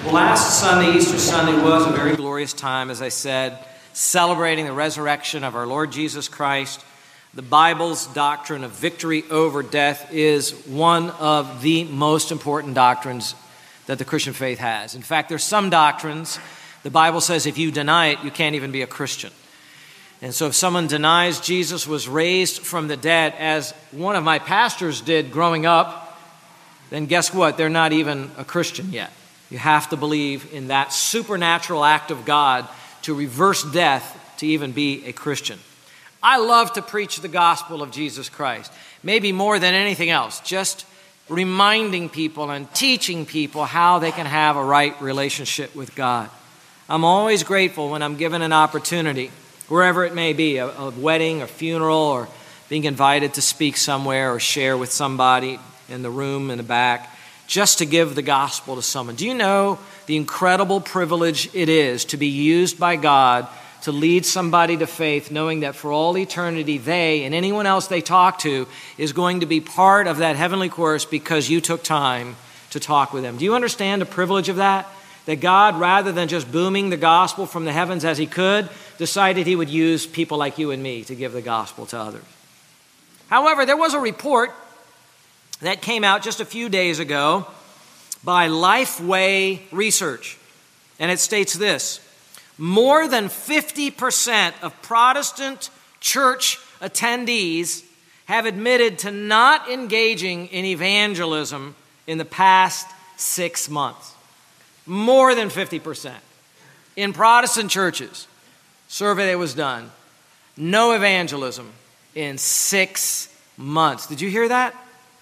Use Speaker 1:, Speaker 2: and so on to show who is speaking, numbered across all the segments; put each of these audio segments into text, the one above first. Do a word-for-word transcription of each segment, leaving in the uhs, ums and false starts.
Speaker 1: Well, last Sunday, Easter Sunday, was a very glorious time, as I said, celebrating the resurrection of our Lord Jesus Christ. The Bible's doctrine of victory over death is one of the most important doctrines that the Christian faith has. In fact, there's some doctrines, the Bible says if you deny it, you can't even be a Christian. And so if someone denies Jesus was raised from the dead, as one of my pastors did growing up, then guess what? They're not even a Christian yet. You have to believe in that supernatural act of God to reverse death to even be a Christian. I love to preach the gospel of Jesus Christ, maybe more than anything else, just reminding people and teaching people how they can have a right relationship with God. I'm always grateful when I'm given an opportunity, wherever it may be, a, a wedding, a funeral, or being invited to speak somewhere or share with somebody in the room in the back, just to give the gospel to someone. Do you know the incredible privilege it is to be used by God to lead somebody to faith, knowing that for all eternity they and anyone else they talk to is going to be part of that heavenly course because you took time to talk with them? Do you understand the privilege of that? That God, rather than just booming the gospel from the heavens as he could, decided he would use people like you and me to give the gospel to others. However, there was a report that came out just a few days ago by Lifeway Research, and it states this: more than fifty percent of Protestant church attendees have admitted to not engaging in evangelism in the past six months. More than fifty percent. In Protestant churches, survey that was done, no evangelism in six months. Did you hear that?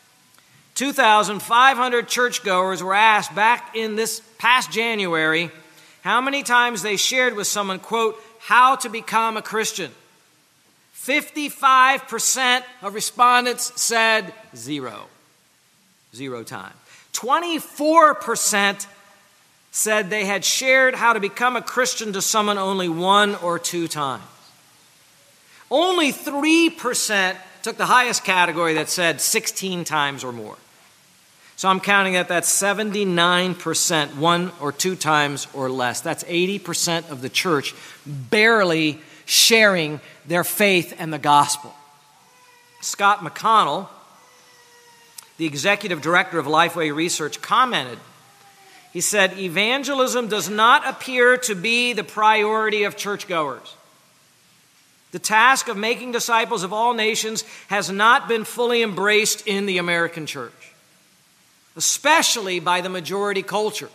Speaker 1: two thousand five hundred churchgoers were asked back in this past January how many times they shared with someone, quote, how to become a Christian. fifty-five percent of respondents said zero. Zero time. twenty-four percent said they had shared how to become a Christian to someone only one or two times. Only three percent took the highest category that said sixteen times or more. So I'm counting that that's seventy-nine percent, one or two times or less. That's eighty percent of the church barely sharing their faith and the gospel. Scott McConnell, the executive director of Lifeway Research, commented. He said, evangelism does not appear to be the priority of churchgoers. The task of making disciples of all nations has not been fully embraced in the American church, especially by the majority culture.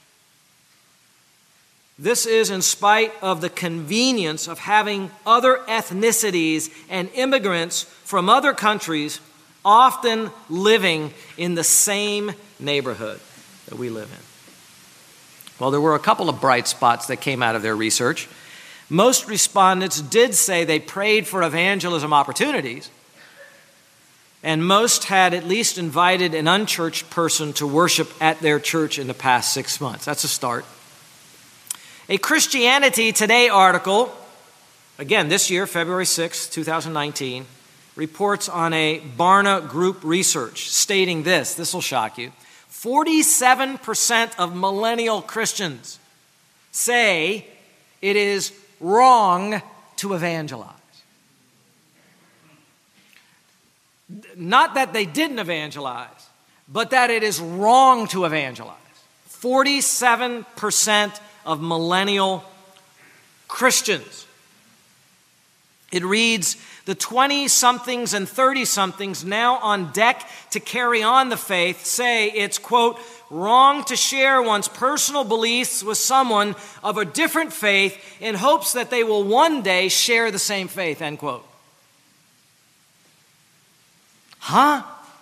Speaker 1: This is in spite of the convenience of having other ethnicities and immigrants from other countries often living in the same neighborhood that we live in. Well, there were a couple of bright spots that came out of their research. Most respondents did say they prayed for evangelism opportunities, and most had at least invited an unchurched person to worship at their church in the past six months. That's a start. A Christianity Today article, again this year, February sixth, twenty nineteen, reports on a Barna Group research stating this. This will shock you. forty-seven percent of millennial Christians say it is wrong to evangelize. Not that they didn't evangelize, but that it is wrong to evangelize. forty-seven percent of millennial Christians. It reads, the twenty-somethings and thirty-somethings now on deck to carry on the faith say it's, quote, wrong to share one's personal beliefs with someone of a different faith in hopes that they will one day share the same faith, end quote. Huh?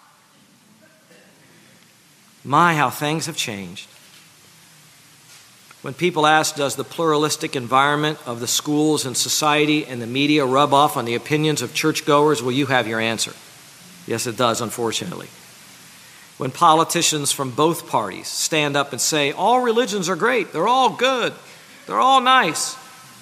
Speaker 1: My, how things have changed. When people ask, does the pluralistic environment of the schools and society and the media rub off on the opinions of churchgoers? Well, you have your answer. Yes, it does, unfortunately. When politicians from both parties stand up and say, all religions are great, they're all good, they're all nice,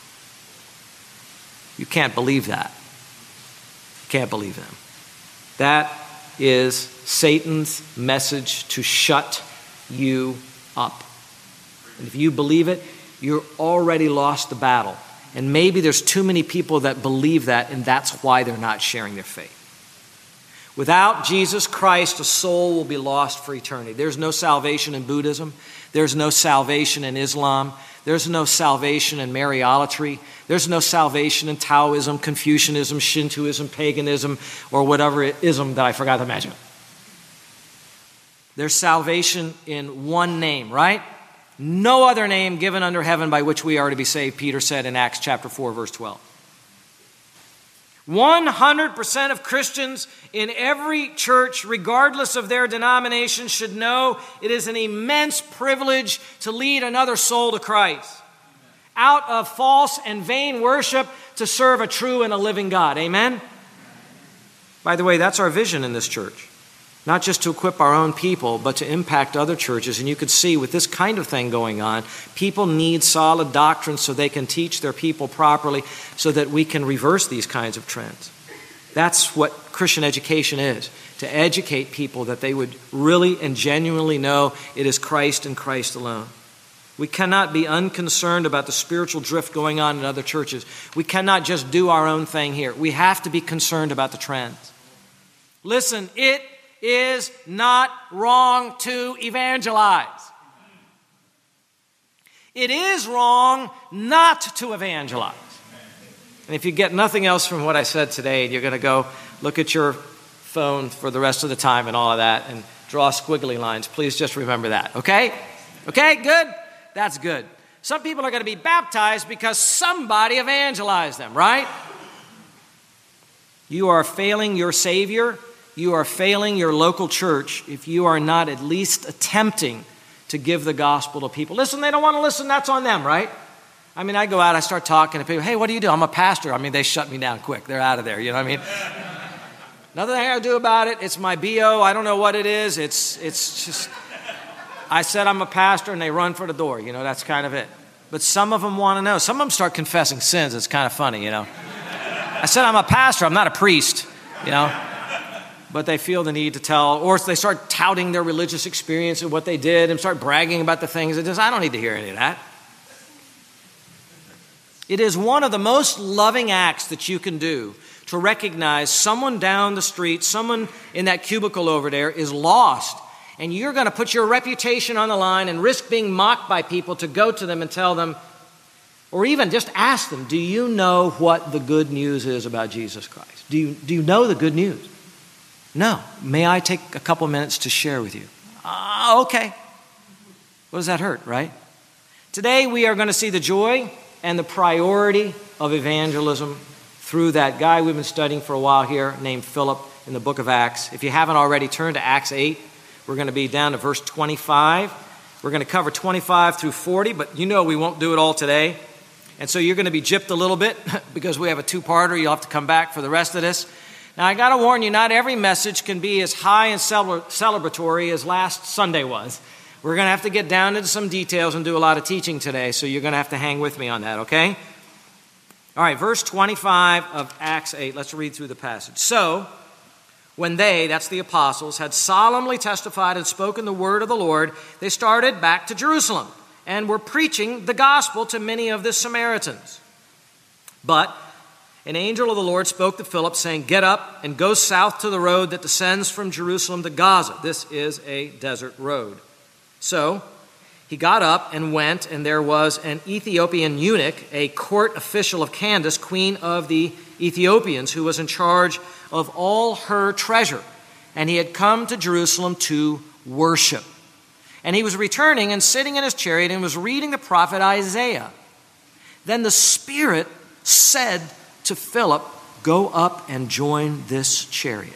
Speaker 1: you can't believe that. You can't believe them. That is Satan's message to shut you up. And if you believe it, you're already lost the battle. And maybe there's too many people that believe that, and that's why they're not sharing their faith. Without Jesus Christ, a soul will be lost for eternity. There's no salvation in Buddhism. There's no salvation in Islam. There's no salvation in Mariolatry. There's no salvation in Taoism, Confucianism, Shintoism, paganism, or whatever ism that I forgot to mention. There's salvation in one name, right? No other name given under heaven by which we are to be saved, Peter said in Acts chapter four, verse twelve. one hundred percent of Christians in every church, regardless of their denomination, should know it is an immense privilege to lead another soul to Christ. Out of false and vain worship to serve a true and a living God. Amen? By the way, that's our vision in this church. Not just to equip our own people, but to impact other churches. And you could see with this kind of thing going on, people need solid doctrine so they can teach their people properly so that we can reverse these kinds of trends. That's what Christian education is, to educate people that they would really and genuinely know it is Christ and Christ alone. We cannot be unconcerned about the spiritual drift going on in other churches. We cannot just do our own thing here. We have to be concerned about the trends. Listen, it is not wrong to evangelize. It is wrong not to evangelize. And if you get nothing else from what I said today, you're going to go look at your phone for the rest of the time and all of that and draw squiggly lines. Please just remember that, okay? Okay, good? That's good. Some people are going to be baptized because somebody evangelized them, right? You are failing your Savior. You are failing your local church if you are not at least attempting to give the gospel to people. Listen, they don't want to listen. That's on them, right? I mean, I go out, I start talking to people. Hey, what do you do? I'm a pastor. I mean, they shut me down quick. They're out of there. You know what I mean? Nothing I do about it. It's my B O. I don't know what it is. It's it's just, I said I'm a pastor and they run for the door. You know, that's kind of it. But some of them want to know. Some of them start confessing sins. It's kind of funny, you know. I said I'm a pastor. I'm not a priest, you know. But they feel the need to tell, or they start touting their religious experience and what they did and start bragging about the things. It just, I don't need to hear any of that. It is one of the most loving acts that you can do to recognize someone down the street, someone in that cubicle over there is lost, and you're going to put your reputation on the line and risk being mocked by people to go to them and tell them, or even just ask them, do you know what the good news is about Jesus Christ? Do you, do you know the good news? No. May I take a couple minutes to share with you? Ah, uh, okay. What does that hurt, right? Today we are going to see the joy and the priority of evangelism through that guy we've been studying for a while here named Philip in the book of Acts. If you haven't already, turn to Acts eight. We're going to be down to verse twenty-five. We're going to cover twenty-five through forty, but you know we won't do it all today. And so you're going to be gypped a little bit because we have a two-parter. You'll have to come back for the rest of this. Now, I got to warn you, not every message can be as high and celebratory as last Sunday was. We're going to have to get down into some details and do a lot of teaching today, so you're going to have to hang with me on that, okay? All right, verse twenty-five of Acts eight. Let's read through the passage. So, when they, that's the apostles, had solemnly testified and spoken the word of the Lord, they started back to Jerusalem and were preaching the gospel to many of the Samaritans. But an angel of the Lord spoke to Philip, saying, "Get up and go south to the road that descends from Jerusalem to Gaza. This is a desert road." So he got up and went, and there was an Ethiopian eunuch, a court official of Candace, queen of the Ethiopians, who was in charge of all her treasure. And he had come to Jerusalem to worship. And he was returning and sitting in his chariot and was reading the prophet Isaiah. Then the Spirit said to Philip, "Go up and join this chariot."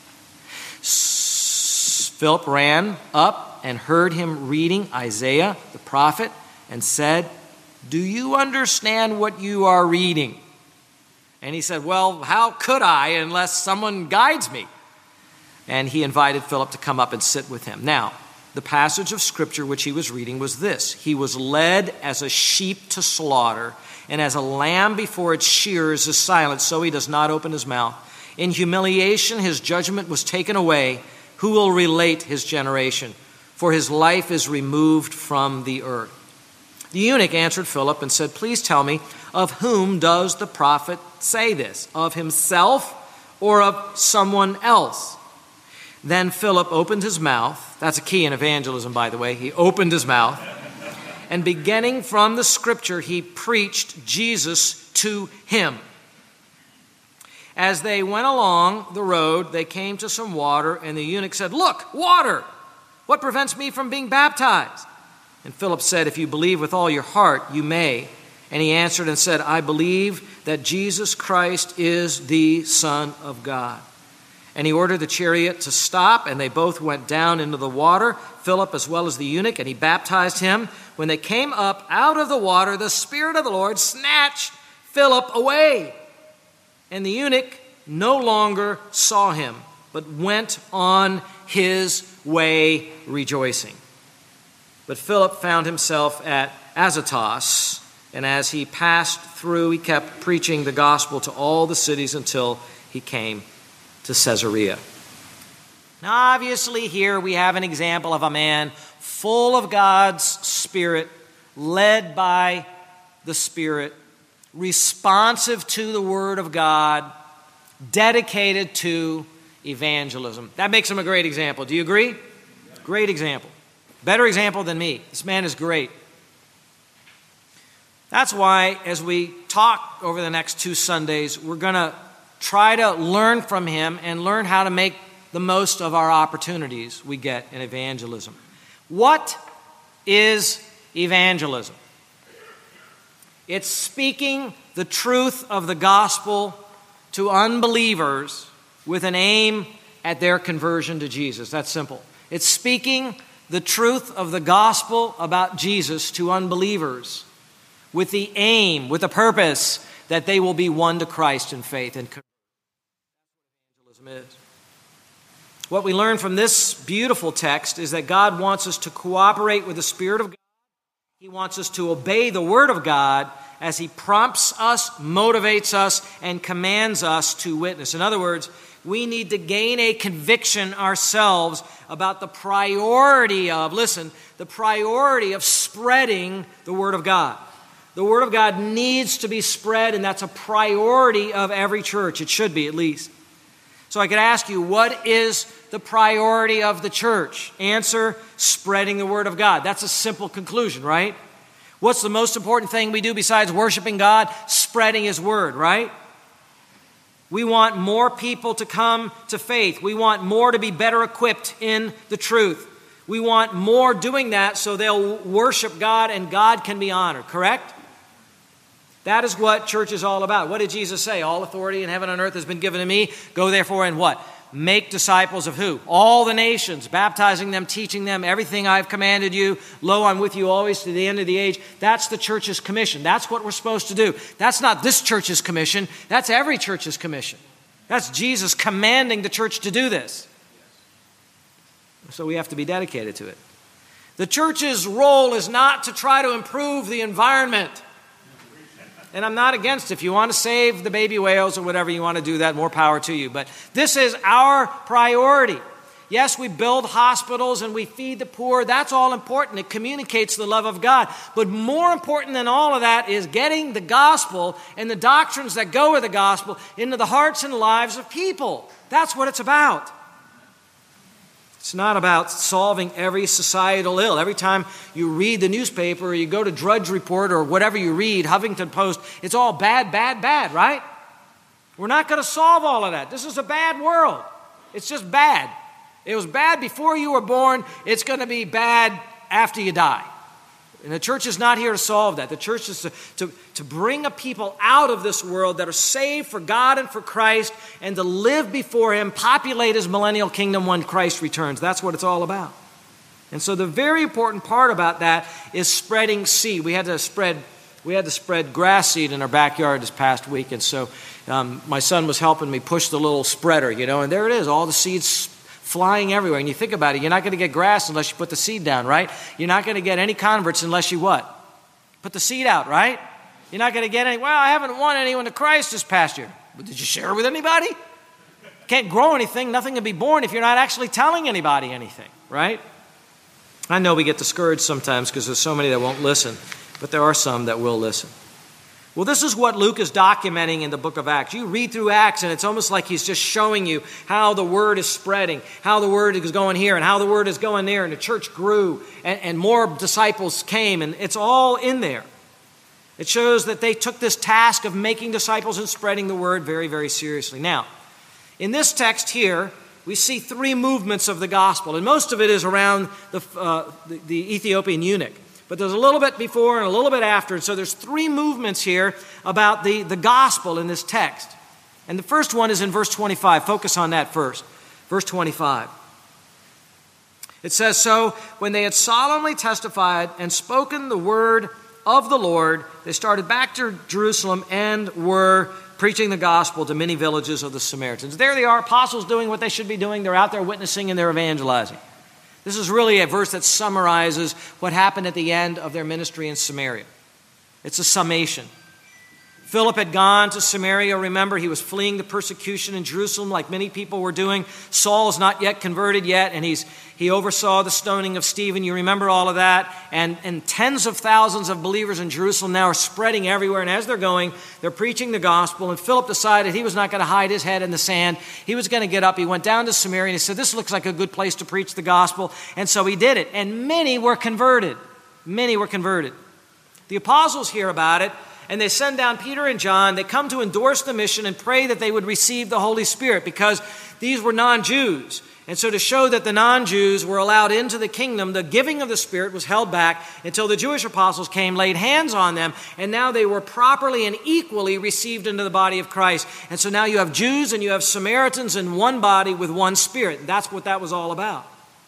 Speaker 1: S- Philip ran up and heard him reading Isaiah the prophet and said, "Do you understand what you are reading?" And he said, "Well, how could I unless someone guides me?" And he invited Philip to come up and sit with him. Now, the passage of Scripture which he was reading was this: "He was led as a sheep to slaughter, and as a lamb before its shearers is silent, so he does not open his mouth. In humiliation his judgment was taken away. Who will relate his generation? For his life is removed from the earth." The eunuch answered Philip and said, "Please tell me, of whom does the prophet say this? Of himself or of someone else?" Then Philip opened his mouth. That's a key in evangelism, by the way. He opened his mouth. And beginning from the scripture, he preached Jesus to him. As they went along the road, they came to some water, and the eunuch said, "Look, water! What prevents me from being baptized?" And Philip said, "If you believe with all your heart, you may." And he answered and said, "I believe that Jesus Christ is the Son of God." And he ordered the chariot to stop, and they both went down into the water, Philip as well as the eunuch, and he baptized him. When they came up out of the water, the Spirit of the Lord snatched Philip away. And the eunuch no longer saw him, but went on his way rejoicing. But Philip found himself at Azotus, and as he passed through, he kept preaching the gospel to all the cities until he came to Caesarea. Now, obviously, here we have an example of a man full of God's Spirit, led by the Spirit, responsive to the Word of God, dedicated to evangelism. That makes him a great example. Do you agree? Great example. Better example than me. This man is great. That's why, as we talk over the next two Sundays, we're going to try to learn from him and learn how to make the most of our opportunities we get in evangelism. What is evangelism? It's speaking the truth of the gospel to unbelievers with an aim at their conversion to Jesus. That's simple. It's speaking the truth of the gospel about Jesus to unbelievers with the aim, with the purpose that they will be won to Christ in faith and conversion. That's what evangelism is. What we learn from this beautiful text is that God wants us to cooperate with the Spirit of God. He wants us to obey the Word of God as He prompts us, motivates us, and commands us to witness. In other words, we need to gain a conviction ourselves about the priority of, listen, the priority of spreading the Word of God. The Word of God needs to be spread, and that's a priority of every church. It should be, at least. So I could ask you, what is the priority of the church? Answer, spreading the Word of God. That's a simple conclusion, right? What's the most important thing we do besides worshiping God? Spreading His Word, right? We want more people to come to faith. We want more to be better equipped in the truth. We want more doing that so they'll worship God and God can be honored, correct? That is what church is all about. What did Jesus say? All authority in heaven and earth has been given to me. Go therefore and what? Make disciples of who? All the nations, baptizing them, teaching them everything I've commanded you. Lo, I'm with you always to the end of the age. That's the church's commission. That's what we're supposed to do. That's not this church's commission. That's every church's commission. That's Jesus commanding the church to do this. So we have to be dedicated to it. The church's role is not to try to improve the environment. And I'm not against it. If you want to save the baby whales or whatever you want to do that, more power to you. But this is our priority. Yes, we build hospitals and we feed the poor. That's all important. It communicates the love of God. But more important than all of that is getting the gospel and the doctrines that go with the gospel into the hearts and lives of people. That's what it's about. It's not about solving every societal ill. Every time you read the newspaper or you go to Drudge Report or whatever you read, Huffington Post, it's all bad, bad, bad, right? We're not going to solve all of that. This is a bad world. It's just bad. It was bad before you were born. It's going to be bad after you die. And the church is not here to solve that. The church is to, to, to bring a people out of this world that are saved for God and for Christ and to live before Him, populate His millennial kingdom when Christ returns. That's what it's all about. And so the very important part about that is spreading seed. We had to spread, we had to spread grass seed in our backyard this past week. And so um, my son was helping me push the little spreader, you know, and there it is, all the seeds flying everywhere. And you think about it, you're not going to get grass unless you put the seed down, right? You're not going to get any converts unless you what? Put the seed out, right? You're not going to get any, well, I haven't won anyone to Christ this past year. But did you share it with anybody? Can't grow anything, nothing can be born if you're not actually telling anybody anything, right? I know we get discouraged sometimes because there's so many that won't listen. but there are some that will listen. Well, this is what Luke is documenting in the book of Acts. You read through Acts, and it's almost like he's just showing you how the word is spreading, how the word is going here, and how the word is going there, and the church grew, and, and more disciples came, and it's all in there. It shows that they took this task of making disciples and spreading the word very, very seriously. Now, in this text here, we see three movements of the gospel, and most of it is around the, uh, the, the Ethiopian eunuch. But there's a little bit before and a little bit after. And so there's three movements here about the, the gospel in this text. And the first one is in verse twenty-five. Focus on that first. Verse twenty-five. It says, "So when they had solemnly testified and spoken the word of the Lord, they started back to Jerusalem and were preaching the gospel to many villages of the Samaritans." There they are, apostles doing what they should be doing. They're out there witnessing and they're evangelizing. This is really a verse that summarizes what happened at the end of their ministry in Samaria. It's a summation. Philip had gone to Samaria. Remember, he was fleeing the persecution in Jerusalem like many people were doing. Saul's not yet converted yet, and he's he oversaw the stoning of Stephen. You remember all of that. And, and tens of thousands of believers in Jerusalem now are spreading everywhere. And as they're going, they're preaching the gospel. And Philip decided he was not going to hide his head in the sand. He was going to get up. He went down to Samaria and he said, "This looks like a good place to preach the gospel." And so he did it. And many were converted. Many were converted. The apostles hear about it, and they send down Peter and John. They come to endorse the mission and pray that they would receive the Holy Spirit, because these were non-Jews. And so to show that the non-Jews were allowed into the kingdom, the giving of the Spirit was held back until the Jewish apostles came, laid hands on them, and now they were properly and equally received into the body of Christ. And so now you have Jews and you have Samaritans in one body with one Spirit. And that's what that was all about.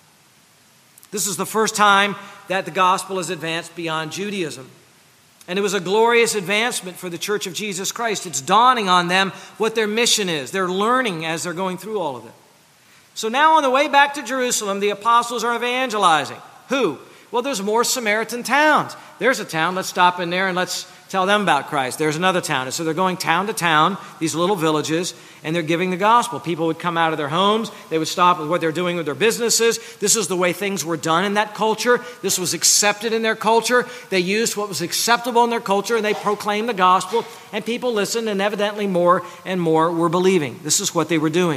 Speaker 1: This is the first time that the gospel is advanced beyond Judaism. And it was a glorious advancement for the Church of Jesus Christ. It's dawning on them what their mission is. They're learning as they're going through all of it. So now on the way back to Jerusalem, the apostles are evangelizing. Who? Well, there's more Samaritan towns. There's a town. Let's stop in there and let's tell them about Christ. There's another town. And so they're going town to town, these little villages, and they're giving the gospel. People would come out of their homes. They would stop with what they're doing with their businesses. This is the way things were done in that culture. This was accepted in their culture. They used what was acceptable in their culture, and they proclaimed the gospel, and people listened, and evidently more and more were believing. This is what they were doing.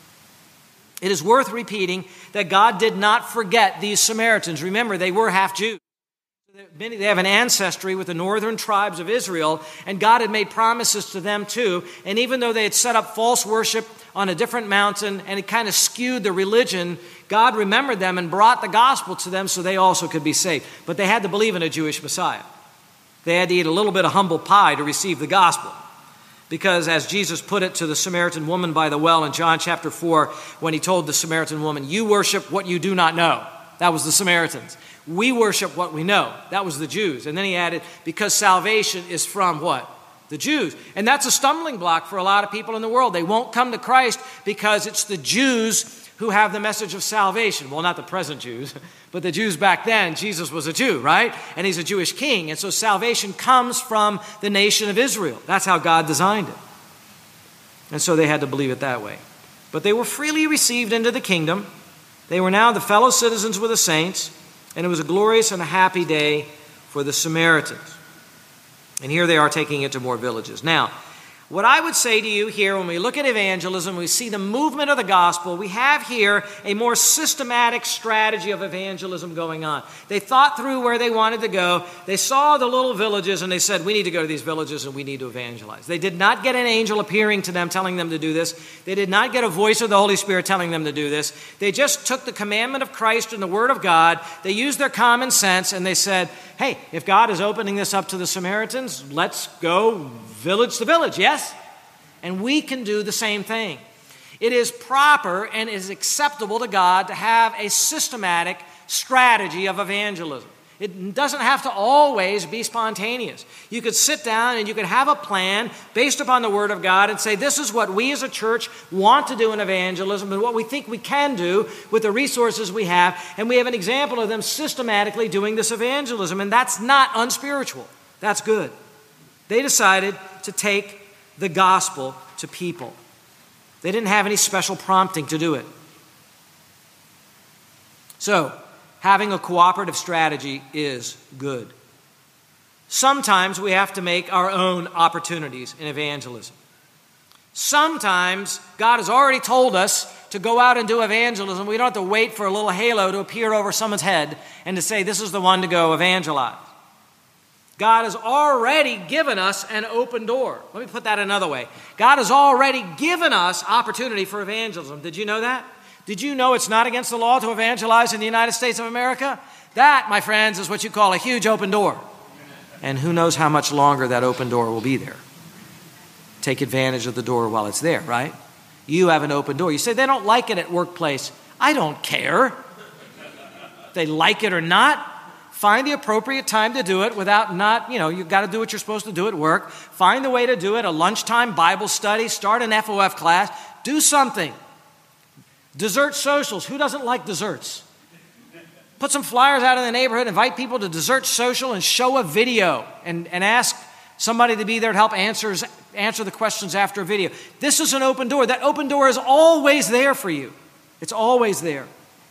Speaker 1: It is worth repeating that God did not forget these Samaritans. Remember, they were half Jews. They have an ancestry with the northern tribes of Israel, and God had made promises to them too. And even though they had set up false worship on a different mountain and it kind of skewed the religion, God remembered them and brought the gospel to them so they also could be saved. But they had to believe in a Jewish Messiah. They had to eat a little bit of humble pie to receive the gospel. Because as Jesus put it to the Samaritan woman by the well in John chapter four, when he told the Samaritan woman, "You worship what you do not know." That was the Samaritans. "We worship what we know." That was the Jews. And then he added, because salvation is from what? The Jews. And that's a stumbling block for a lot of people in the world. They won't come to Christ because it's the Jews who have the message of salvation. Well, not the present Jews, but the Jews back then. Jesus was a Jew, right? And he's a Jewish king. And so salvation comes from the nation of Israel. That's how God designed it. And so they had to believe it that way. But they were freely received into the kingdom. They were now the fellow citizens with the saints. And it was a glorious and a happy day for the Samaritans. And here they are taking it to more villages. Now, what I would say to you here when we look at evangelism, we see the movement of the gospel, we have here a more systematic strategy of evangelism going on. They thought through where they wanted to go. They saw the little villages and they said, we need to go to these villages and we need to evangelize. They did not get an angel appearing to them telling them to do this. They did not get a voice of the Holy Spirit telling them to do this. They just took the commandment of Christ and the word of God. They used their common sense and they said, hey, if God is opening this up to the Samaritans, let's go village to village, yes? And we can do the same thing. It is proper and is acceptable to God to have a systematic strategy of evangelism. It doesn't have to always be spontaneous. You could sit down and you could have a plan based upon the Word of God and say, this is what we as a church want to do in evangelism and what we think we can do with the resources we have. And we have an example of them systematically doing this evangelism. And that's not unspiritual. That's good. They decided to take the gospel to people. They didn't have any special prompting to do it. So, having a cooperative strategy is good. Sometimes we have to make our own opportunities in evangelism. Sometimes God has already told us to go out and do evangelism. We don't have to wait for a little halo to appear over someone's head and to say, this is the one to go evangelize. God has already given us an open door. Let me put that another way. God has already given us opportunity for evangelism. Did you know that? Did you know it's not against the law to evangelize in the United States of America? That, my friends, is what you call a huge open door. And who knows how much longer that open door will be there. Take advantage of the door while it's there, right? You have an open door. You say, they don't like it at workplace. I don't care. If they like it or not, find the appropriate time to do it without not, you know, you've got to do what you're supposed to do at work. Find the way to do it, a lunchtime Bible study, start an F O F class, do something. Dessert socials. Who doesn't like desserts? Put some flyers out in the neighborhood, invite people to dessert social and show a video and, and ask somebody to be there to help answers, answer the questions after a video. This is an open door. That open door is always there for you. It's always there.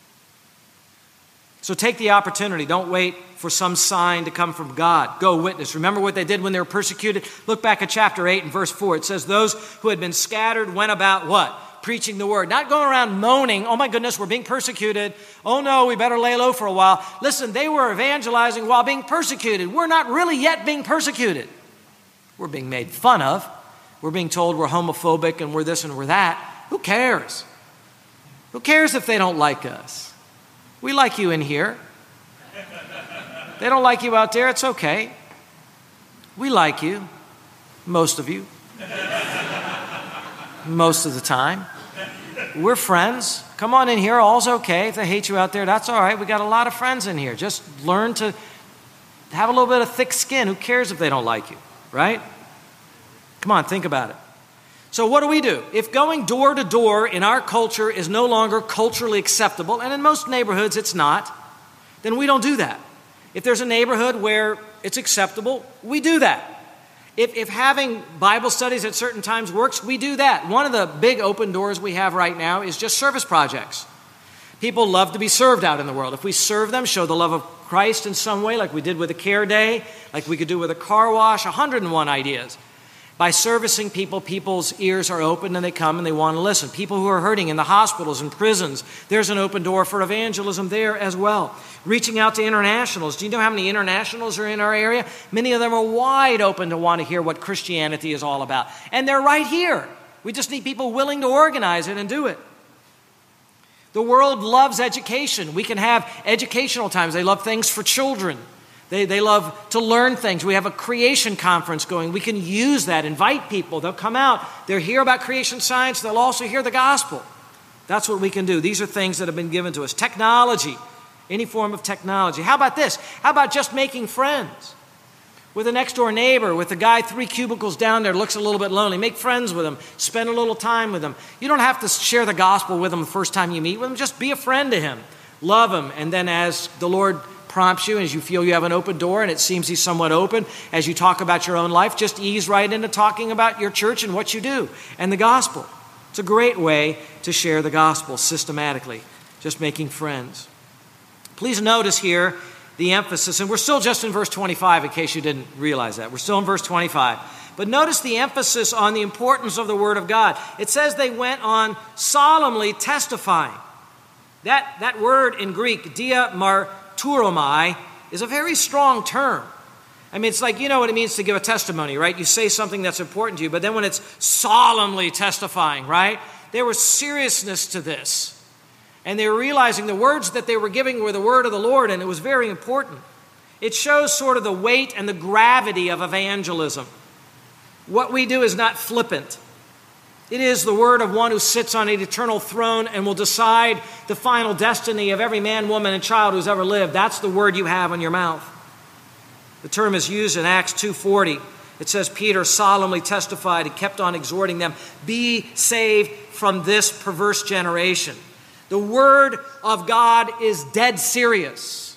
Speaker 1: So take the opportunity. Don't wait for some sign to come from God. Go witness. Remember what they did when they were persecuted? Look back at chapter eight and verse four. It says, those who had been scattered went about what? Preaching the word. Not going around moaning, oh my goodness, we're being persecuted. Oh no, we better lay low for a while. Listen, they were evangelizing while being persecuted. We're not really yet being persecuted. We're being made fun of. We're being told we're homophobic and we're this and we're that. Who cares? Who cares if they don't like us? We like you in here. They don't like you out there, it's okay. We like you. Most of you. Most of the time. We're friends. Come on in here, all's okay. If they hate you out there, that's all right. We got a lot of friends in here. Just learn to have a little bit of thick skin. Who cares if they don't like you, right? Come on, think about it. So what do we do? If going door to door in our culture is no longer culturally acceptable, and in most neighborhoods it's not, then we don't do that. If there's a neighborhood where it's acceptable, we do that. If, if having Bible studies at certain times works, we do that. One of the big open doors we have right now is just service projects. People love to be served out in the world. If we serve them, show the love of Christ in some way, like we did with a care day, like we could do with a car wash, one hundred and one ideas. By servicing people, people's ears are open and they come and they want to listen. People who are hurting in the hospitals and prisons, there's an open door for evangelism there as well. Reaching out to internationals. Do you know how many internationals are in our area? Many of them are wide open to want to hear what Christianity is all about. And they're right here. We just need people willing to organize it and do it. The world loves education. We can have educational times. They love things for children. They, they love to learn things. We have a creation conference going. We can use that, invite people. They'll come out. They'll hear about creation science. They'll also hear the gospel. That's what we can do. These are things that have been given to us. Technology, any form of technology. How about this? How about just making friends? With a next door neighbor, with a guy three cubicles down there looks a little bit lonely. Make friends with him. Spend a little time with him. You don't have to share the gospel with him the first time you meet with him. Just be a friend to him. Love him. And then as the Lord prompts you, as you feel you have an open door and it seems he's somewhat open, as you talk about your own life, just ease right into talking about your church and what you do and the gospel. It's a great way to share the gospel systematically, just making friends. Please notice here the emphasis, and we're still just in verse twenty-five in case you didn't realize that. We're still in verse twenty-five. But notice the emphasis on the importance of the word of God. It says they went on solemnly testifying. That, that word in Greek, dia marturomai, is a very strong term. I mean, it's like, you know what it means to give a testimony, right? You say something that's important to you, but then when it's solemnly testifying, right? There was seriousness to this. And they were realizing the words that they were giving were the word of the Lord, and it was very important. It shows sort of the weight and the gravity of evangelism. What we do is not flippant. It is the word of one who sits on an eternal throne and will decide the final destiny of every man, woman, and child who's ever lived. That's the word you have in your mouth. The term is used in Acts two forty. It says Peter solemnly testified and kept on exhorting them, be saved from this perverse generation. The word of God is dead serious.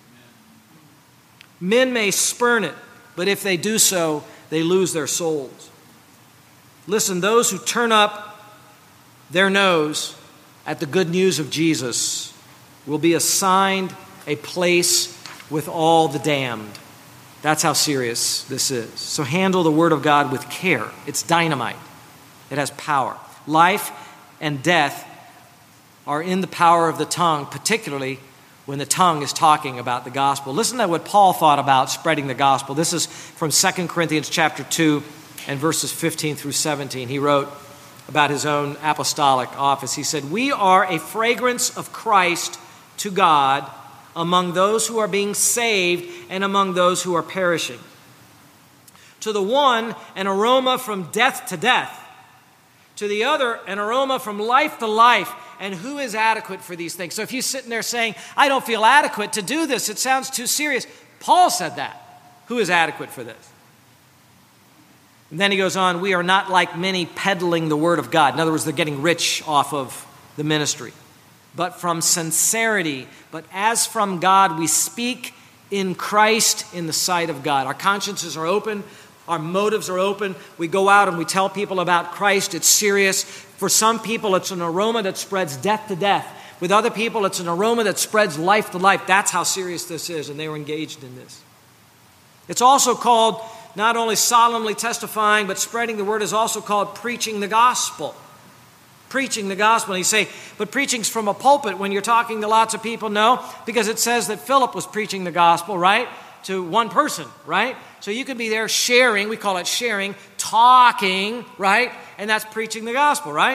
Speaker 1: Men may spurn it, but if they do so, they lose their souls. Listen, those who turn up their nose at the good news of Jesus will be assigned a place with all the damned. That's how serious this is. So handle the Word of God with care. It's dynamite. It has power. Life and death are in the power of the tongue, particularly when the tongue is talking about the gospel. Listen to what Paul thought about spreading the gospel. This is from Second Corinthians chapter two and verses fifteen through seventeen. He wrote about his own apostolic office. He said, "We are a fragrance of Christ to God among those who are being saved and among those who are perishing. To the one, an aroma from death to death. To the other, an aroma from life to life. And who is adequate for these things?" So if you're sitting there saying, "I don't feel adequate to do this, it sounds too serious," Paul said that. Who is adequate for this? And then he goes on, "We are not like many peddling the word of God." In other words, they're getting rich off of the ministry. "But from sincerity, but as from God, we speak in Christ in the sight of God." Our consciences are open. Our motives are open. We go out and we tell people about Christ. It's serious. For some people, it's an aroma that spreads death to death. With other people, it's an aroma that spreads life to life. That's how serious this is, and they were engaged in this. It's also called not only solemnly testifying, but spreading the word is also called preaching the gospel. Preaching the gospel. And you say, "But preaching's from a pulpit when you're talking to lots of people." No, because it says that Philip was preaching the gospel, right? To one person, right? So you can be there sharing, we call it sharing, talking, right? And that's preaching the gospel, right?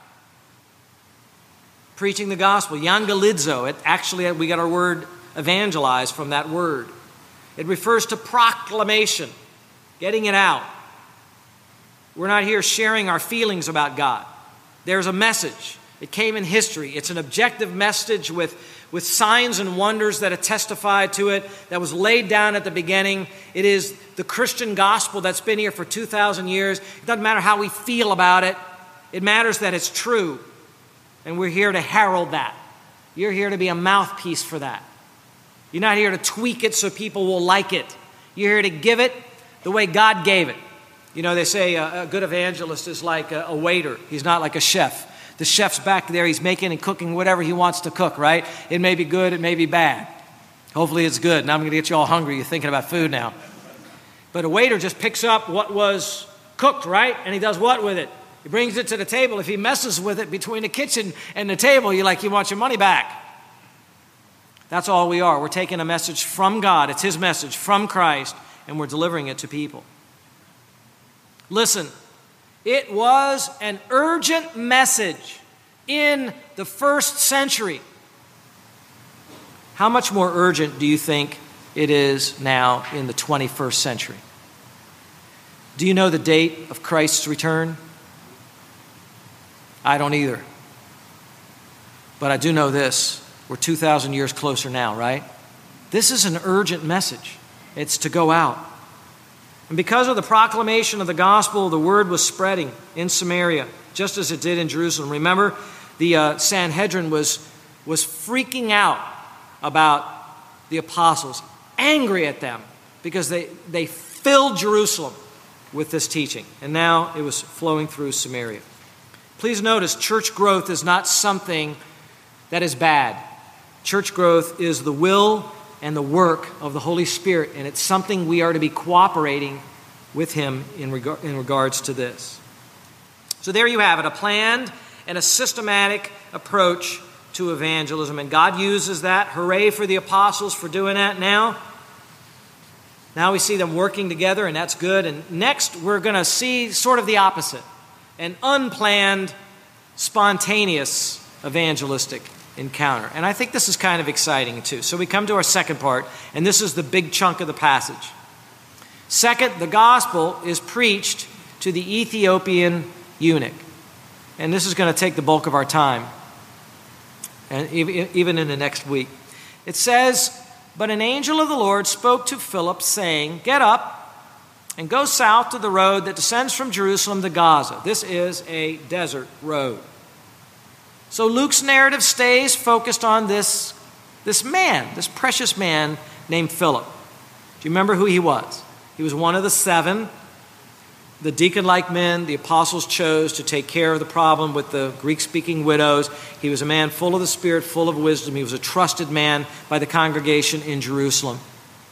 Speaker 1: Preaching the gospel. Evangelizo. It actually, we got our word evangelize from that word. It refers to proclamation, getting it out. We're not here sharing our feelings about God. There's a message. It came in history. It's an objective message with, with signs and wonders that have testified to it, that was laid down at the beginning. It is the Christian gospel that's been here for two thousand years. It doesn't matter how we feel about it. It matters that it's true. And we're here to herald that. You're here to be a mouthpiece for that. You're not here to tweak it so people will like it. You're here to give it the way God gave it. You know, they say a, a good evangelist is like a, a waiter. He's not like a chef. The chef's back there. He's making and cooking whatever he wants to cook, right? It may be good. It may be bad. Hopefully it's good. Now I'm going to get you all hungry. You're thinking about food now. But a waiter just picks up what was cooked, right? And he does what with it? He brings it to the table. If he messes with it between the kitchen and the table, you're like, you want your money back. That's all we are. We're taking a message from God. It's His message from Christ, and we're delivering it to people. Listen, it was an urgent message in the first century. How much more urgent do you think it is now in the twenty-first century? Do you know the date of Christ's return? I don't either. But I do know this. We're two thousand years closer now, right? This is an urgent message. It's to go out. And because of the proclamation of the gospel, the word was spreading in Samaria, just as it did in Jerusalem. Remember, the uh, Sanhedrin was, was freaking out about the apostles, angry at them, because they, they filled Jerusalem with this teaching. And now it was flowing through Samaria. Please notice, church growth is not something that is bad. Church growth is the will and the work of the Holy Spirit, and it's something we are to be cooperating with Him in, regard, in regards to this. So there you have it, a planned and a systematic approach to evangelism, and God uses that. Hooray for the apostles for doing that now. Now we see them working together, and that's good. And next, we're going to see sort of the opposite, an unplanned, spontaneous evangelistic encounter. And I think this is kind of exciting too. So we come to our second part, and this is the big chunk of the passage. Second, the gospel is preached to the Ethiopian eunuch. And this is going to take the bulk of our time, and even in the next week. It says, "But an angel of the Lord spoke to Philip, saying, 'Get up and go south to the road that descends from Jerusalem to Gaza.'" This is a desert road. So Luke's narrative stays focused on this, this man, this precious man named Philip. Do you remember who he was? He was one of the seven, the deacon-like men the apostles chose to take care of the problem with the Greek-speaking widows. He was a man full of the Spirit, full of wisdom. He was a trusted man by the congregation in Jerusalem.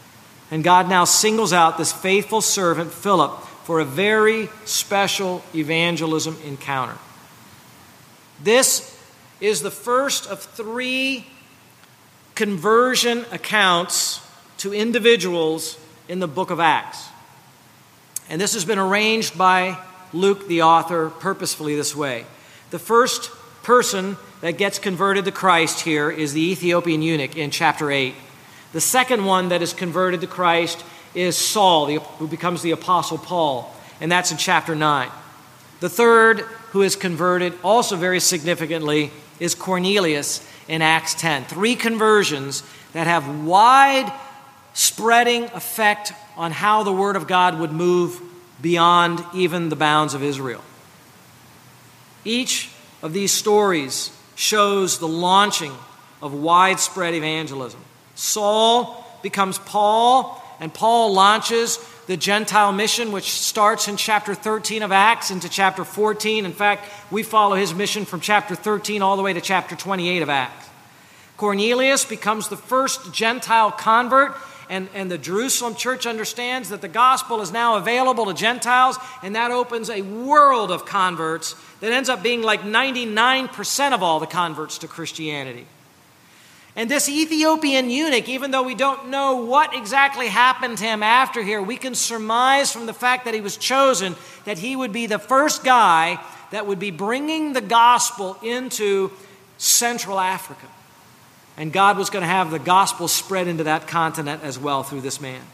Speaker 1: And God now singles out this faithful servant, Philip, for a very special evangelism encounter. This is the first of three conversion accounts to individuals in the book of Acts. And this has been arranged by Luke, the author, purposefully this way. The first person that gets converted to Christ here is the Ethiopian eunuch in chapter eight. The second one that is converted to Christ is Saul, who becomes the Apostle Paul, and that's in chapter nine. The third who is converted, also very significantly, is Cornelius in Acts ten. Three conversions that have wide-spreading effect on how the Word of God would move beyond even the bounds of Israel. Each of these stories shows the launching of widespread evangelism. Saul becomes Paul, and Paul launches the Gentile mission, which starts in chapter thirteen of Acts into chapter fourteen. In fact, we follow his mission from chapter thirteen all the way to chapter twenty-eight of Acts. Cornelius becomes the first Gentile convert, and, and the Jerusalem church understands that the gospel is now available to Gentiles, and that opens a world of converts that ends up being like ninety-nine percent of all the converts to Christianity. And this Ethiopian eunuch, even though we don't know what exactly happened to him after here, we can surmise from the fact that he was chosen that he would be the first guy that would be bringing the gospel into Central Africa. And God was going to have the gospel spread into that continent as well through this man.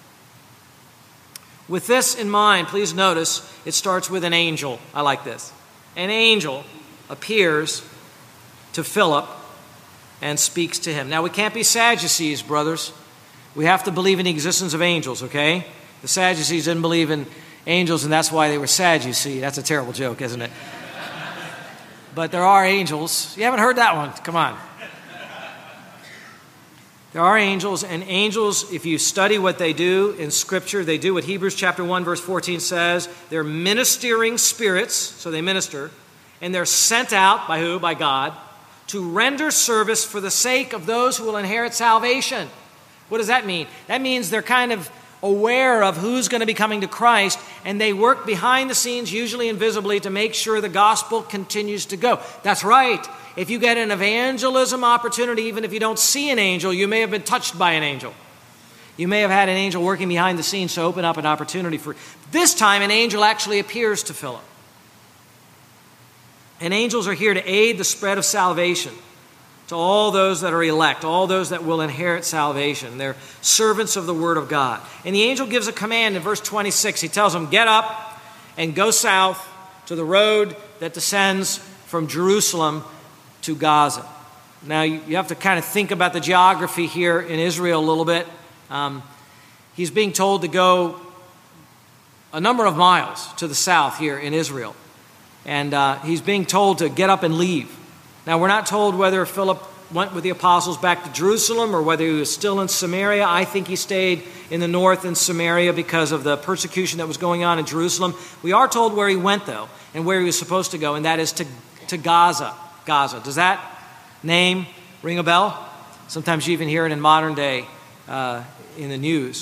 Speaker 1: With this in mind, please notice it starts with an angel. I like this. An angel appears to Philip and speaks to him. Now, we can't be Sadducees, brothers. We have to believe in the existence of angels, okay? The Sadducees didn't believe in angels, and that's why they were sad, you see. That's a terrible joke, isn't it? But there are angels. You haven't heard that one. Come on. There are angels, and angels, if you study what they do in Scripture, they do what Hebrews chapter one, verse fourteen says. They're ministering spirits, so they minister, and they're sent out by who? By God, to render service for the sake of those who will inherit salvation. What does that mean? That means they're kind of aware of who's going to be coming to Christ, and they work behind the scenes, usually invisibly, to make sure the gospel continues to go. That's right. If you get an evangelism opportunity, even if you don't see an angel, you may have been touched by an angel. You may have had an angel working behind the scenes to open up an opportunity for. This time, an angel actually appears to Philip. And angels are here to aid the spread of salvation to all those that are elect, all those that will inherit salvation. They're servants of the Word of God. And the angel gives a command in verse twenty-six. He tells them, get up and go south to the road that descends from Jerusalem to Gaza. Now, you have to kind of think about the geography here in Israel a little bit. Um, he's being told to go a number of miles to the south here in Israel. And uh, he's being told to get up and leave. Now, we're not told whether Philip went with the apostles back to Jerusalem or whether he was still in Samaria. I think he stayed in the north in Samaria because of the persecution that was going on in Jerusalem. We are told where he went, though, and where he was supposed to go, and that is to, to Gaza. Gaza. Does that name ring a bell? Sometimes you even hear it in modern day uh, in the news.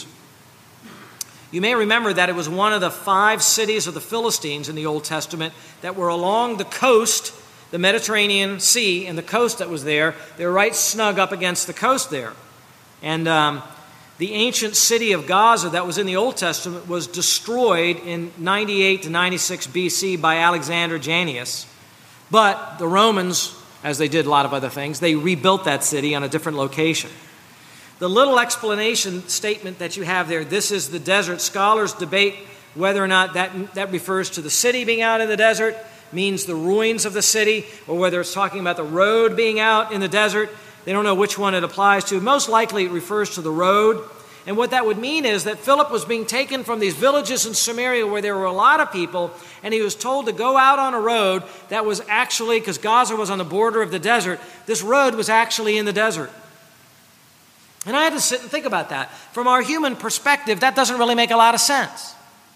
Speaker 1: You may remember that it was one of the five cities of the Philistines in the Old Testament that were along the coast, the Mediterranean Sea, and the coast that was there. They were right snug up against the coast there. And um, the ancient city of Gaza that was in the Old Testament was destroyed in ninety-eight to ninety-six B C by Alexander Jannaeus. But the Romans, as they did a lot of other things, they rebuilt that city on a different location. The little explanation statement that you have there, this is the desert. Scholars debate whether or not that, that refers to the city being out in the desert, means the ruins of the city, or whether it's talking about the road being out in the desert. They don't know which one it applies to. Most likely it refers to the road. And what that would mean is that Philip was being taken from these villages in Samaria where there were a lot of people, and he was told to go out on a road that was actually, because Gaza was on the border of the desert, this road was actually in the desert. And I had to sit and think about that. From our human perspective, that doesn't really make a lot of sense.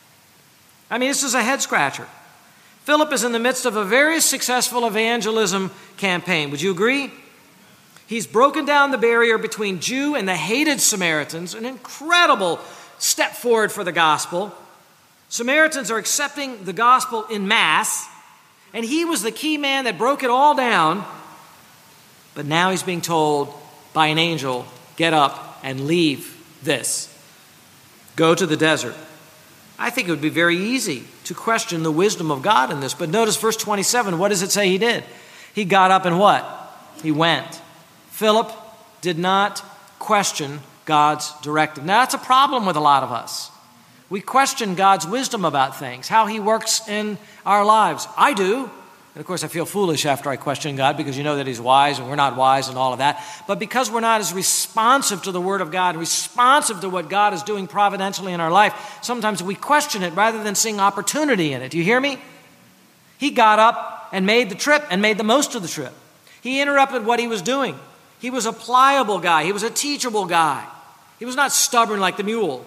Speaker 1: I mean, this is a head scratcher. Philip is in the midst of a very successful evangelism campaign. Would you agree? He's broken down the barrier between Jew and the hated Samaritans, an incredible step forward for the gospel. Samaritans are accepting the gospel in mass, and he was the key man that broke it all down. But now he's being told by an angel, get up and leave this. Go to the desert. I think it would be very easy to question the wisdom of God in this. But notice verse twenty-seven, what does it say he did? He got up and what? He went. Philip did not question God's directive. Now that's a problem with a lot of us. We question God's wisdom about things, how he works in our lives. I do. And of course, I feel foolish after I question God because you know that he's wise and we're not wise and all of that. But because we're not as responsive to the word of God, responsive to what God is doing providentially in our life, sometimes we question it rather than seeing opportunity in it. Do you hear me? He got up and made the trip and made the most of the trip. He interrupted what he was doing. He was a pliable guy. He was a teachable guy. He was not stubborn like the mule.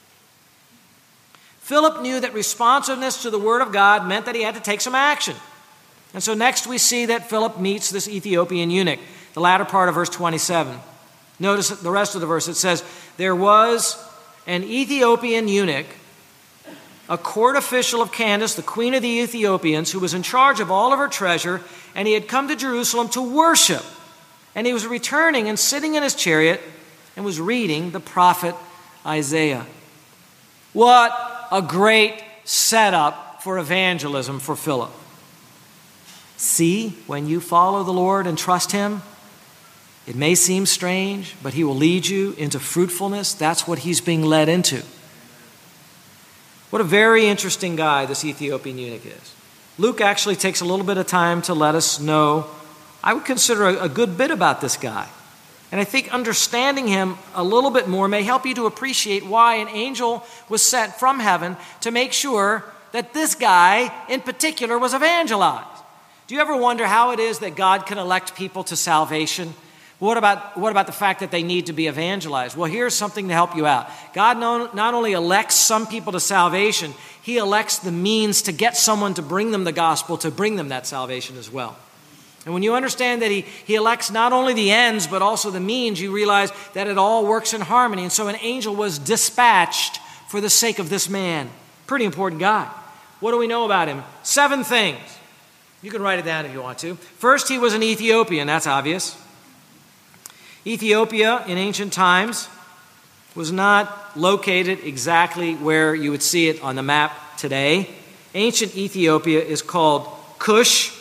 Speaker 1: Philip knew that responsiveness to the word of God meant that he had to take some action. And so next we see that Philip meets this Ethiopian eunuch, the latter part of verse twenty-seven. Notice the rest of the verse. It says, there was an Ethiopian eunuch, a court official of Candace, the queen of the Ethiopians, who was in charge of all of her treasure, and he had come to Jerusalem to worship. And he was returning and sitting in his chariot and was reading the prophet Isaiah. What a great setup for evangelism for Philip. See, when you follow the Lord and trust him, it may seem strange, but he will lead you into fruitfulness. That's what he's being led into. What a very interesting guy this Ethiopian eunuch is. Luke actually takes a little bit of time to let us know, I would consider a, a good bit about this guy. And I think understanding him a little bit more may help you to appreciate why an angel was sent from heaven to make sure that this guy in particular was evangelized. Do you ever wonder how it is that God can elect people to salvation? What about, what about the fact that they need to be evangelized? Well, here's something to help you out. God not only elects some people to salvation, he elects the means to get someone to bring them the gospel, to bring them that salvation as well. And when you understand that he, he elects not only the ends, but also the means, you realize that it all works in harmony. And so an angel was dispatched for the sake of this man. Pretty important guy. What do we know about him? Seven things. You can write it down if you want to. First, he was an Ethiopian. That's obvious. Ethiopia in ancient times was not located exactly where you would see it on the map today. Ancient Ethiopia is called Cush,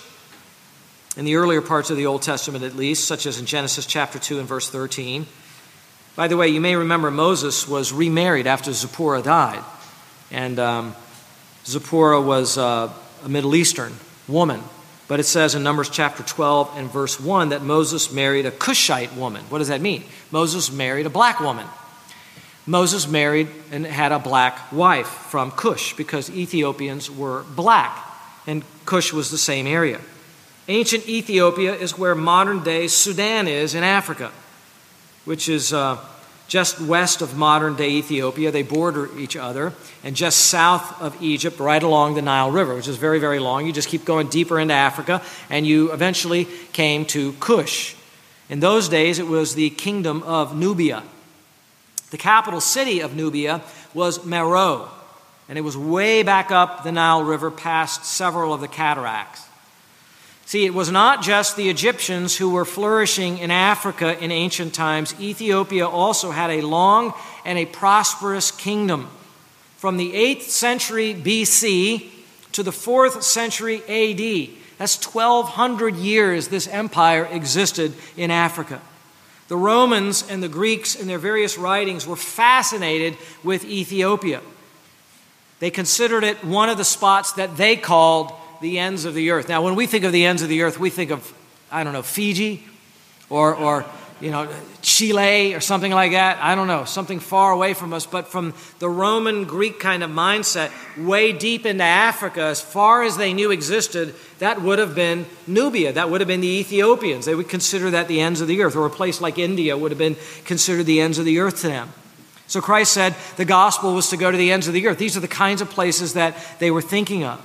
Speaker 1: in the earlier parts of the Old Testament at least, such as in Genesis chapter two and verse thirteen. By the way, you may remember Moses was remarried after Zipporah died. And um, Zipporah was uh, a Middle Eastern woman. But it says in Numbers chapter twelve and verse one that Moses married a Cushite woman. What does that mean? Moses married a black woman. Moses married and had a black wife from Cush because Ethiopians were black. And Cush was the same area. Ancient Ethiopia is where modern-day Sudan is in Africa, which is uh, just west of modern-day Ethiopia. They border each other, and just south of Egypt, right along the Nile River, which is very, very long. You just keep going deeper into Africa, and you eventually came to Cush. In those days, it was the kingdom of Nubia. The capital city of Nubia was Meroe, and it was way back up the Nile River past several of the cataracts. See, it was not just the Egyptians who were flourishing in Africa in ancient times. Ethiopia also had a long and a prosperous kingdom. From the eighth century B C to the fourth century A D, that's twelve hundred years this empire existed in Africa. The Romans and the Greeks in their various writings were fascinated with Ethiopia. They considered it one of the spots that they called the ends of the earth. Now, when we think of the ends of the earth, we think of, I don't know, Fiji or, or you know, Chile or something like that. I don't know, something far away from us. But from the Roman Greek kind of mindset, way deep into Africa, as far as they knew existed, that would have been Nubia. That would have been the Ethiopians. They would consider that the ends of the earth. Or a place like India would have been considered the ends of the earth to them. So Christ said the gospel was to go to the ends of the earth. These are the kinds of places that they were thinking of.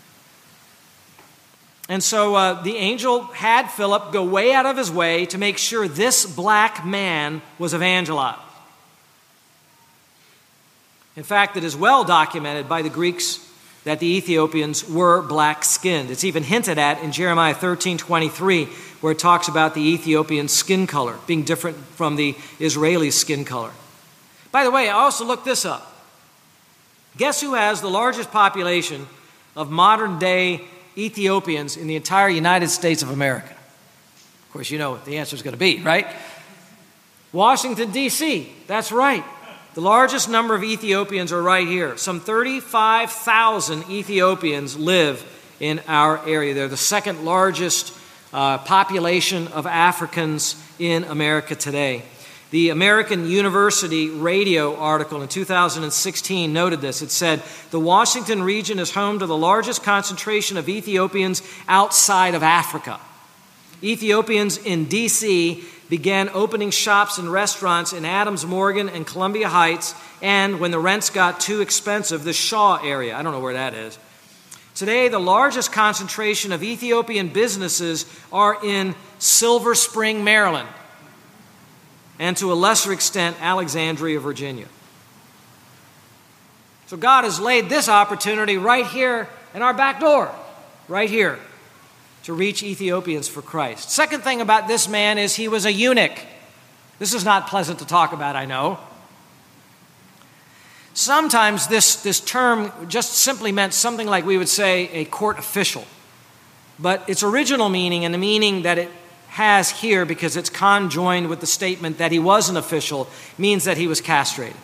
Speaker 1: And so uh, the angel had Philip go way out of his way to make sure this black man was evangelized. In fact, it is well documented by the Greeks that the Ethiopians were black-skinned. It's even hinted at in Jeremiah thirteen twenty-three, where it talks about the Ethiopian skin color being different from the Israeli skin color. By the way, I also looked this up. Guess who has the largest population of modern-day Ethiopians in the entire United States of America? Of course, you know what the answer is going to be, right? Washington, D C That's right. The largest number of Ethiopians are right here. Some thirty-five thousand Ethiopians live in our area. They're the second largest uh, population of Africans in America today. The American University Radio article in two thousand sixteen noted this. It said, the Washington region is home to the largest concentration of Ethiopians outside of Africa. Ethiopians in D C began opening shops and restaurants in Adams Morgan and Columbia Heights, and when the rents got too expensive, the Shaw area. I don't know where that is. Today, the largest concentration of Ethiopian businesses are in Silver Spring, Maryland, and to a lesser extent, Alexandria, Virginia. So God has laid this opportunity right here in our back door, right here, to reach Ethiopians for Christ. Second thing about this man is he was a eunuch. This is not pleasant to talk about, I know. Sometimes this, this term just simply meant something like we would say a court official. But its original meaning, and the meaning that it has here, because it's conjoined with the statement that he was an official, means that he was castrated.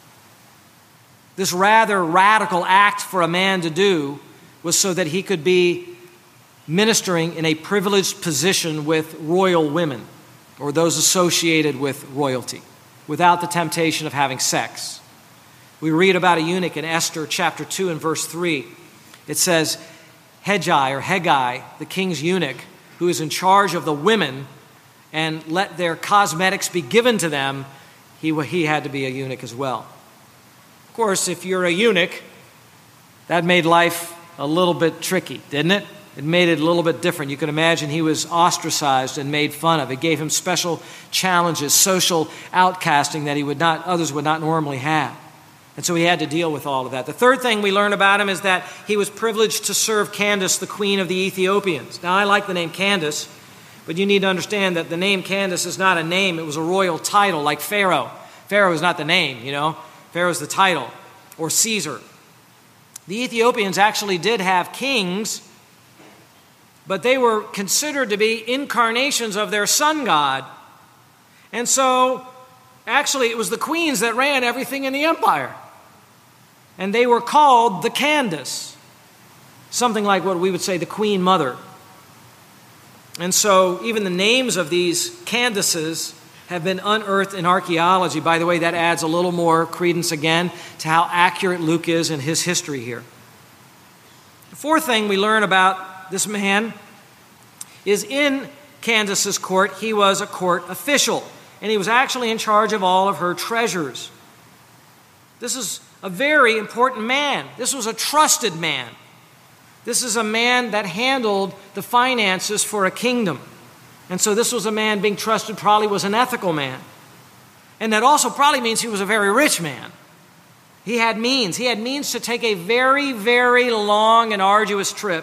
Speaker 1: This rather radical act for a man to do was so that he could be ministering in a privileged position with royal women or those associated with royalty without the temptation of having sex. We read about a eunuch in Esther chapter two and verse three. It says, Hegai or Hegai, the king's eunuch, who is in charge of the women and let their cosmetics be given to them, he, he had to be a eunuch as well. Of course, if you're a eunuch, that made life a little bit tricky, didn't it? It made it a little bit different. You can imagine he was ostracized and made fun of. It gave him special challenges, social outcasting that he would not, others would not normally have. And so he had to deal with all of that. The third thing we learn about him is that he was privileged to serve Candace, the queen of the Ethiopians. Now, I like the name Candace, but you need to understand that the name Candace is not a name. It was a royal title, like Pharaoh. Pharaoh is not the name, you know. Pharaoh is the title, or Caesar. The Ethiopians actually did have kings, but they were considered to be incarnations of their sun god. And so, actually, it was the queens that ran everything in the empire. And they were called the Candace, something like what we would say the Queen Mother. And so, even the names of these Candaces have been unearthed in archaeology. By the way, that adds a little more credence again to how accurate Luke is in his history here. The fourth thing we learn about this man is in Candace's court, he was a court official, and he was actually in charge of all of her treasures. This is a very important man. This was a trusted man. This is a man that handled the finances for a kingdom. And so this was a man being trusted, probably was an ethical man. And that also probably means he was a very rich man. He had means. He had means to take a very, very long and arduous trip.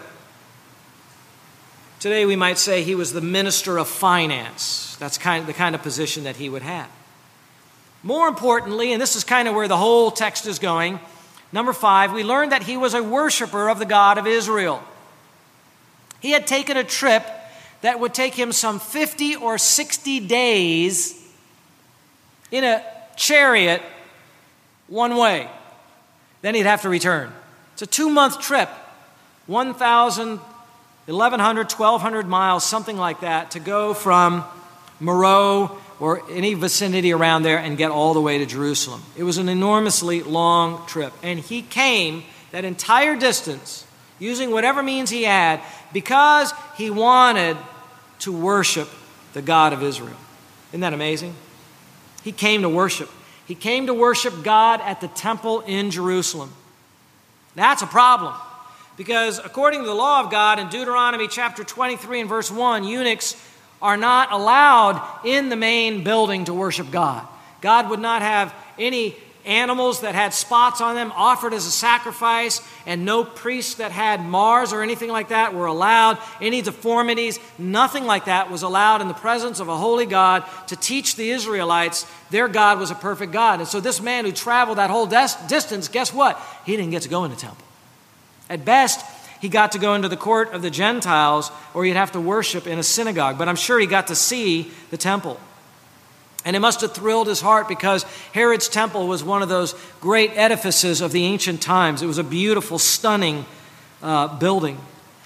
Speaker 1: Today we might say he was the minister of finance. That's kind of the kind of position that he would have. More importantly, and this is kind of where the whole text is going, number five, we learned that he was a worshiper of the God of Israel. He had taken a trip that would take him some fifty or sixty days in a chariot one way. Then he'd have to return. It's a two-month trip, one thousand, eleven hundred, twelve hundred miles, something like that, to go from Meroe or any vicinity around there and get all the way to Jerusalem. It was an enormously long trip. And he came that entire distance using whatever means he had because he wanted to worship the God of Israel. Isn't that amazing? He came to worship. He came to worship God at the temple in Jerusalem. That's a problem because according to the law of God in Deuteronomy chapter twenty-three and verse one, eunuchs are not allowed in the main building to worship God. God would not have any animals that had spots on them offered as a sacrifice, and no priests that had Mars or anything like that were allowed. Any deformities, nothing like that was allowed in the presence of a holy God to teach the Israelites their God was a perfect God. And so this man who traveled that whole des- distance, guess what? He didn't get to go in the temple. At best, he got to go into the court of the Gentiles, or he'd have to worship in a synagogue. But I'm sure he got to see the temple. And it must have thrilled his heart, because Herod's temple was one of those great edifices of the ancient times. It was a beautiful, stunning uh, building.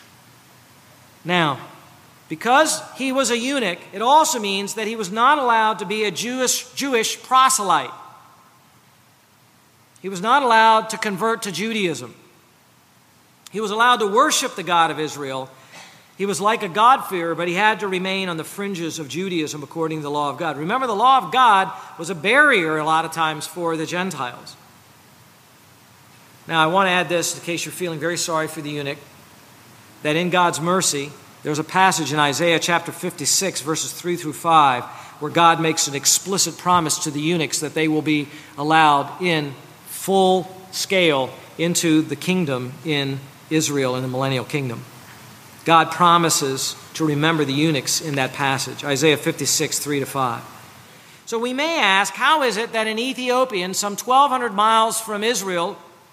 Speaker 1: Now, because he was a eunuch, it also means that he was not allowed to be a Jewish, Jewish proselyte. He was not allowed to convert to Judaism. He was allowed to worship the God of Israel. He was like a God-fearer, but he had to remain on the fringes of Judaism according to the law of God. Remember, the law of God was a barrier a lot of times for the Gentiles. Now, I want to add this in case you're feeling very sorry for the eunuch, that in God's mercy, there's a passage in Isaiah chapter fifty-six, verses three through five, where God makes an explicit promise to the eunuchs that they will be allowed in full scale into the kingdom in Israel, in the millennial kingdom. God promises to remember the eunuchs in that passage, Isaiah fifty-six, three to five. So we may ask, how is it that an Ethiopian, some twelve hundred miles from Israel,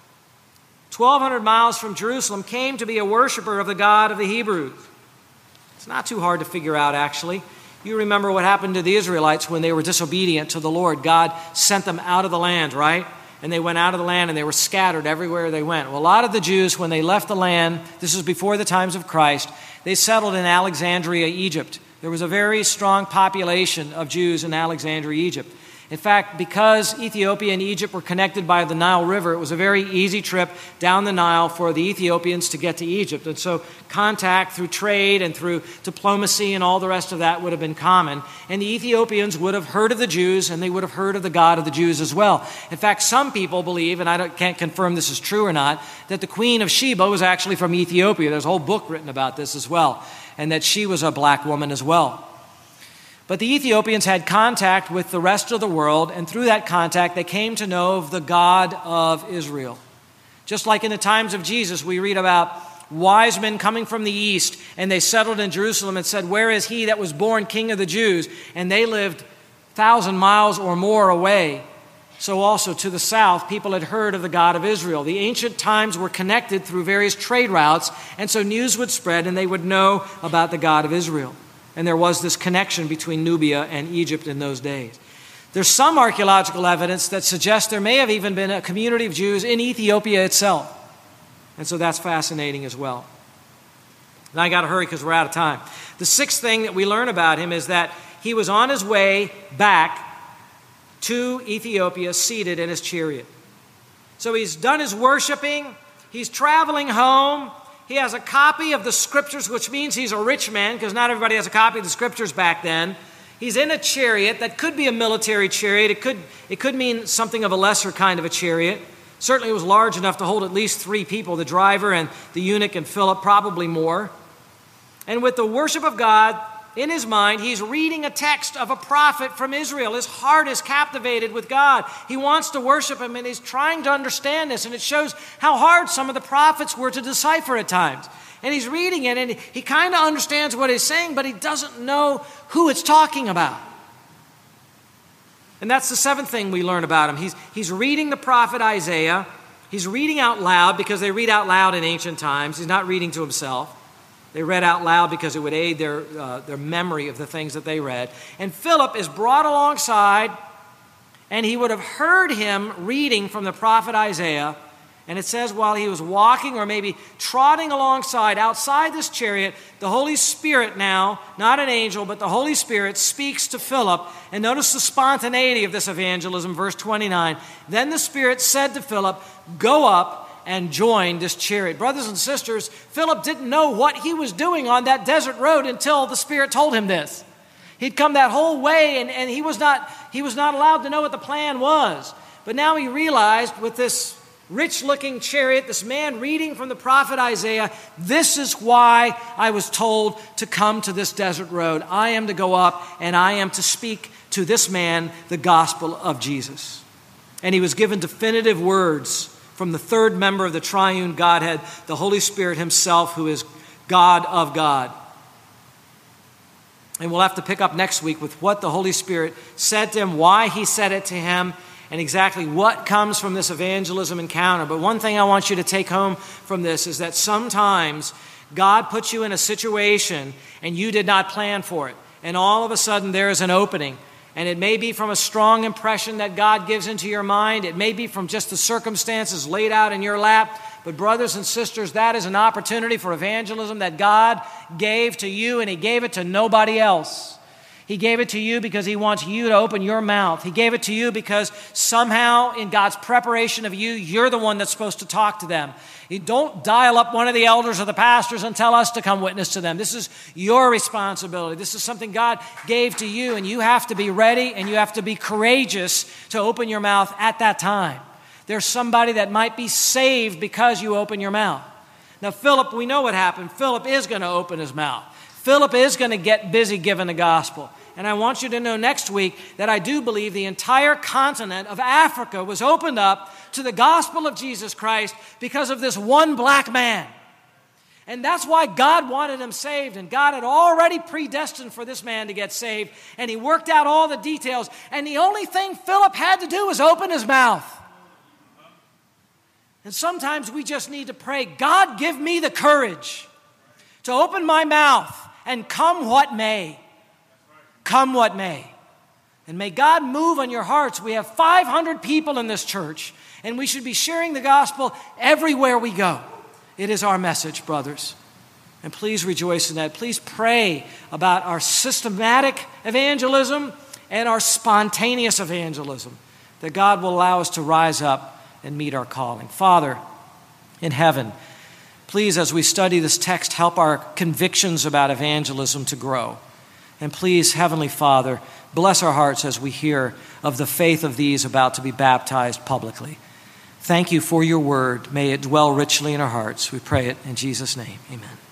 Speaker 1: twelve hundred miles from Jerusalem, came to be a worshiper of the God of the Hebrews? It's not too hard to figure out, actually. You remember what happened to the Israelites when they were disobedient to the Lord. God sent them out of the land, right? And they went out of the land and they were scattered everywhere they went. Well, a lot of the Jews, when they left the land, this is before the times of Christ, they settled in Alexandria, Egypt. There was a very strong population of Jews in Alexandria, Egypt. In fact, because Ethiopia and Egypt were connected by the Nile River, it was a very easy trip down the Nile for the Ethiopians to get to Egypt. And so contact through trade and through diplomacy and all the rest of that would have been common. And the Ethiopians would have heard of the Jews, and they would have heard of the God of the Jews as well. In fact, some people believe, and I don't, can't confirm this is true or not, that the Queen of Sheba was actually from Ethiopia. There's a whole book written about this as well, and that she was a black woman as well. But the Ethiopians had contact with the rest of the world, and through that contact, they came to know of the God of Israel. Just like in the times of Jesus, we read about wise men coming from the east, and they settled in Jerusalem and said, "Where is he that was born King of the Jews?" And they lived a thousand miles or more away. So also to the south, people had heard of the God of Israel. The ancient times were connected through various trade routes, and so news would spread, and they would know about the God of Israel. And there was this connection between Nubia and Egypt in those days. There's some archaeological evidence that suggests there may have even been a community of Jews in Ethiopia itself. And so that's fascinating as well. Now I got to hurry because we're out of time. The sixth thing that we learn about him is that he was on his way back to Ethiopia seated in his chariot. So he's done his worshiping. He's traveling home. He has a copy of the Scriptures, which means he's a rich man, because not everybody has a copy of the Scriptures back then. He's in a chariot that could be a military chariot. It could, it could mean something of a lesser kind of a chariot. Certainly it was large enough to hold at least three people, the driver and the eunuch and Philip, probably more. And with the worship of God in his mind, he's reading a text of a prophet from Israel. His heart is captivated with God. He wants to worship him, and he's trying to understand this. And it shows how hard some of the prophets were to decipher at times. And he's reading it, and he kind of understands what he's saying, but he doesn't know who it's talking about. And that's the seventh thing we learn about him. He's, he's reading the prophet Isaiah. He's reading out loud, because they read out loud in ancient times. He's not reading to himself. They read out loud because it would aid their, uh, their memory of the things that they read. And Philip is brought alongside, and he would have heard him reading from the prophet Isaiah. And it says while he was walking or maybe trotting alongside outside this chariot, the Holy Spirit now, not an angel, but the Holy Spirit speaks to Philip. And notice the spontaneity of this evangelism, verse twenty-nine. Then the Spirit said to Philip, "Go up and join this chariot." Brothers and sisters, Philip didn't know what he was doing on that desert road until the Spirit told him this. He'd come that whole way, and, and he was not he was not allowed to know what the plan was. But now he realized, with this rich-looking chariot, this man reading from the prophet Isaiah, this is why I was told to come to this desert road. I am to go up, and I am to speak to this man the gospel of Jesus. And he was given definitive words from the third member of the triune Godhead, the Holy Spirit himself, who is God of God. And we'll have to pick up next week with what the Holy Spirit said to him, why he said it to him, and exactly what comes from this evangelism encounter. But one thing I want you to take home from this is that sometimes God puts you in a situation and you did not plan for it. And all of a sudden there is an opening. And it may be from a strong impression that God gives into your mind. It may be from just the circumstances laid out in your lap. But brothers and sisters, that is an opportunity for evangelism that God gave to you, and he gave it to nobody else. He gave it to you because he wants you to open your mouth. He gave it to you because somehow in God's preparation of you, you're the one that's supposed to talk to them. You don't dial up one of the elders or the pastors and tell us to come witness to them. This is your responsibility. This is something God gave to you, and you have to be ready and you have to be courageous to open your mouth at that time. There's somebody that might be saved because you open your mouth. Now, Philip, we know what happened. Philip is going to open his mouth. Philip is going to get busy giving the gospel. And I want you to know next week that I do believe the entire continent of Africa was opened up to the gospel of Jesus Christ because of this one black man. And that's why God wanted him saved. And God had already predestined for this man to get saved. And he worked out all the details. And the only thing Philip had to do was open his mouth. And sometimes we just need to pray, God, give me the courage to open my mouth and come what may. Come what may. And may God move on your hearts. We have five hundred people in this church, and we should be sharing the gospel everywhere we go. It is our message, brothers. And please rejoice in that. Please pray about our systematic evangelism and our spontaneous evangelism, that God will allow us to rise up and meet our calling. Father in heaven, please, as we study this text, help our convictions about evangelism to grow. And please, Heavenly Father, bless our hearts as we hear of the faith of these about to be baptized publicly. Thank you for your word. May it dwell richly in our hearts. We pray it in Jesus' name. Amen.